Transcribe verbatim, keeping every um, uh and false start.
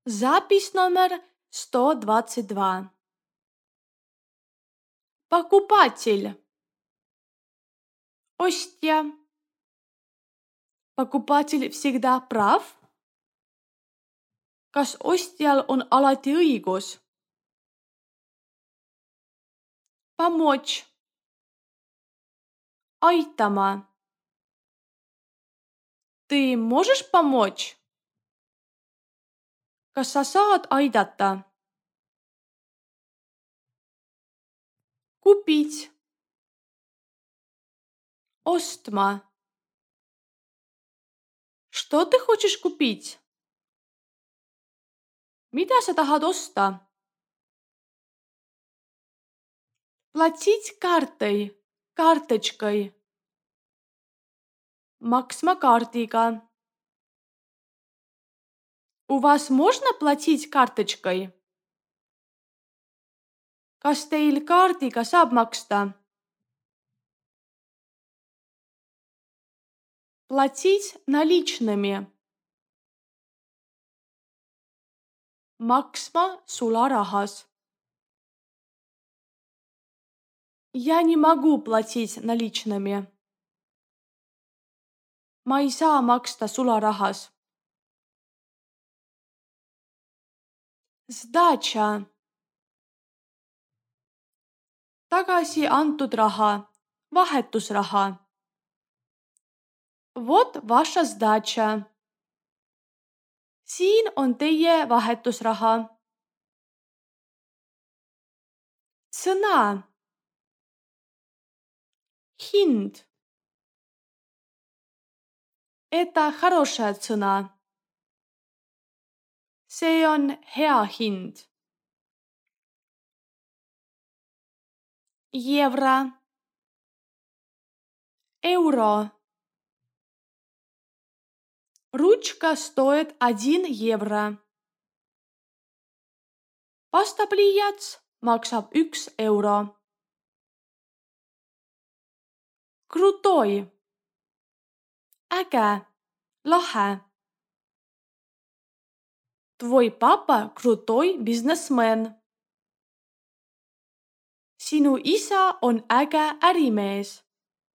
Запись номер сто двадцать два. Покупатель. Остя. Покупатель всегда прав? Kas ostjal on alati õigus? Помочь. Aitama. Ты можешь помочь? Kas sa saad aidata? Купить. Ostma. Что ты хочешь купить? Mida sa tahad osta? Платить картой, карточкой. Maksma kaardiga. У вас можно платить карточкой? Kas teil kaardiga saab maksta? Платить наличными. Maksma sularahas. Я не могу платить наличными. Ma ei saa maksta sularahas. Sdача. Tagasi antud raha, vahetusraha. Вот ваша сдача. Siin on teie vahetusraha. Цена. Hind. Это хорошая цена. See on hea hind. Евро. Euro. Ручка стоит один евро. Pastapliiats maksab üks euro. Kruтой. Äge, lahe. Tvoi papa kruтой biznesmen. Sinu isa on äge ärimees.